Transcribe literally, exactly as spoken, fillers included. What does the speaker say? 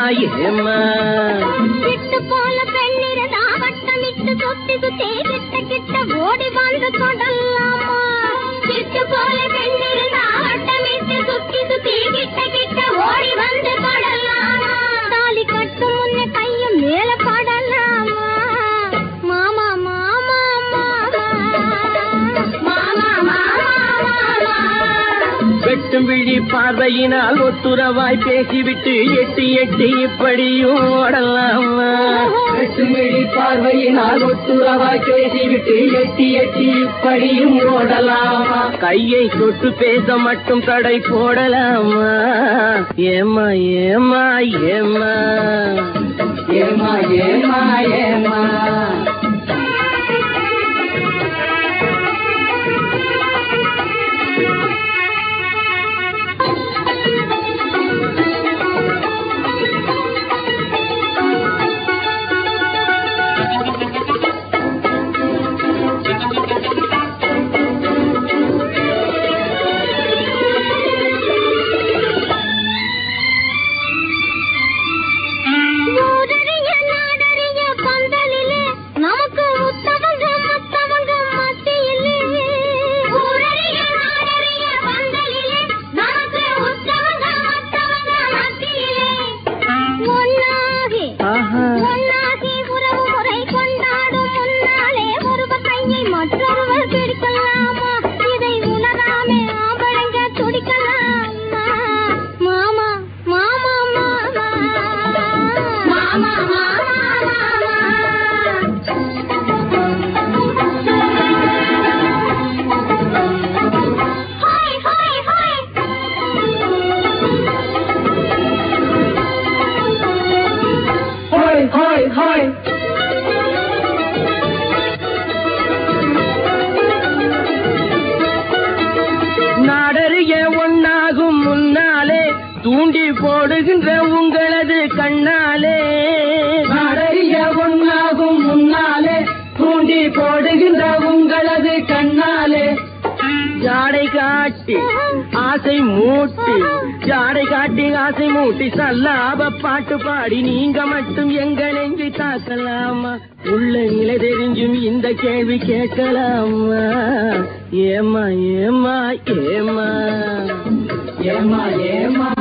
ஏமா விட்டு போல பெண்ணிருந்தா வட்டமிட்டு சுத்தி சுத்தி கிட்ட கிட்ட ஓடி வந்து கொடலாமா விட்டு போல பெண்ணிருந்தா வட்டமிட்டு சுத்தி சுத்தி கிட்ட கிட்ட ஓடி வந்து கொடலாமா தாலி கட்டு முன்னே கையும் மேல படலாமா மாமா மாமா மாமா மாமா வெட்டும் விழி பார்வையினால் ஒத்துறவாய் பேசிவிட்டு எட்டி எட்டி இப்படியும் ஓடலாமா வெட்டும் விழி பார்வையினால் ஒத்துறவாய் பேசிவிட்டு எட்டி எட்டி இப்படியும் ஓடலாமா கையை தொட்டு பேச மட்டும் தடை போடலாமா ஏமா ஏமா ஏமா ஏமா ஏமா ஏமா நாடறிய ஒன்னாகும் முன்னாலே தூண்டி போடுகின்ற உங்களது கண்ணாலே நாடறிய ஒன்னாகும் முன்னாலே தூண்டி போடுகின்ற உங்களது கண்ணாலே ஜாடை காட்டி ஆசை மூட்டி ஜாடை காட்டி ஆசை மூட்டி சல்லாப பாட்டு பாடி நீங்க மட்டும் எங்கள் நெஞ்சை தாக்கலாமா உள்ள நிலை தெரிஞ்சும் இந்த கேள்வி கேட்கலாமா ஏமா ஏமா ஏமா ஏமா ஏமா